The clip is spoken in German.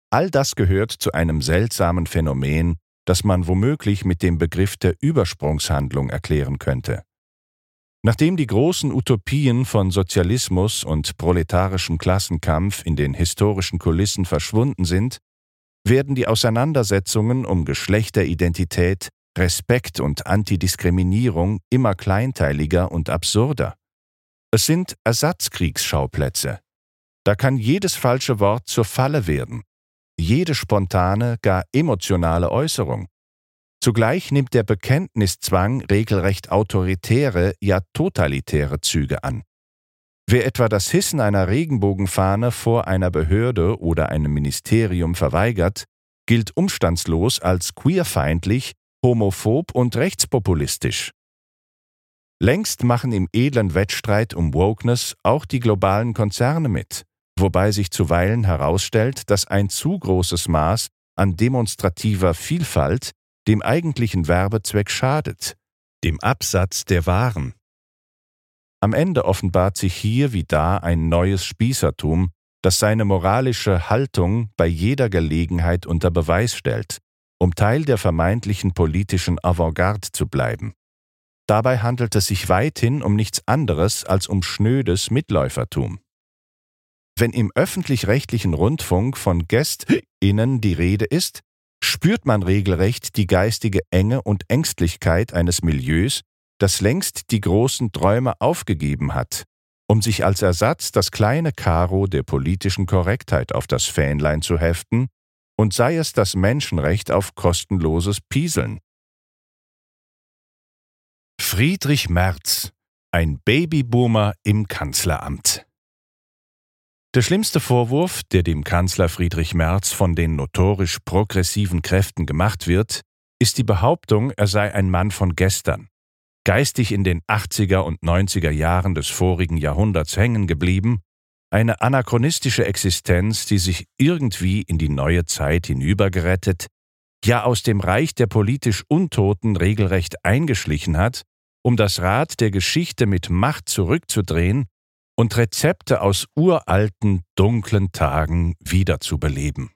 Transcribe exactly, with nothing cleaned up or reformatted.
All das gehört zu einem seltsamen Phänomen, das man womöglich mit dem Begriff der Übersprungshandlung erklären könnte. Nachdem die großen Utopien von Sozialismus und proletarischem Klassenkampf in den historischen Kulissen verschwunden sind, werden die Auseinandersetzungen um Geschlechteridentität, Respekt und Antidiskriminierung immer kleinteiliger und absurder. Es sind Ersatzkriegsschauplätze. Da kann jedes falsche Wort zur Falle werden, jede spontane, gar emotionale Äußerung. Zugleich nimmt der Bekenntniszwang regelrecht autoritäre, ja totalitäre Züge an. Wer etwa das Hissen einer Regenbogenfahne vor einer Behörde oder einem Ministerium verweigert, gilt umstandslos als queerfeindlich, homophob und rechtspopulistisch. Längst machen im edlen Wettstreit um Wokeness auch die globalen Konzerne mit, wobei sich zuweilen herausstellt, dass ein zu großes Maß an demonstrativer Vielfalt dem eigentlichen Werbezweck schadet, dem Absatz der Waren. Am Ende offenbart sich hier wie da ein neues Spießertum, das seine moralische Haltung bei jeder Gelegenheit unter Beweis stellt, um Teil der vermeintlichen politischen Avantgarde zu bleiben. Dabei handelt es sich weithin um nichts anderes als um schnödes Mitläufertum. Wenn im öffentlich-rechtlichen Rundfunk von GästInnen die Rede ist, spürt man regelrecht die geistige Enge und Ängstlichkeit eines Milieus, das längst die großen Träume aufgegeben hat, um sich als Ersatz das kleine Karo der politischen Korrektheit auf das Fähnlein zu heften, und sei es das Menschenrecht auf kostenloses Pieseln. Friedrich Merz, ein Babyboomer im Kanzleramt. Der schlimmste Vorwurf, der dem Kanzler Friedrich Merz von den notorisch progressiven Kräften gemacht wird, ist die Behauptung, er sei ein Mann von gestern, geistig in den achtziger und neunziger Jahren des vorigen Jahrhunderts hängen geblieben, eine anachronistische Existenz, die sich irgendwie in die neue Zeit hinübergerettet, ja aus dem Reich der politisch Untoten regelrecht eingeschlichen hat, um das Rad der Geschichte mit Macht zurückzudrehen und Rezepte aus uralten, dunklen Tagen wiederzubeleben.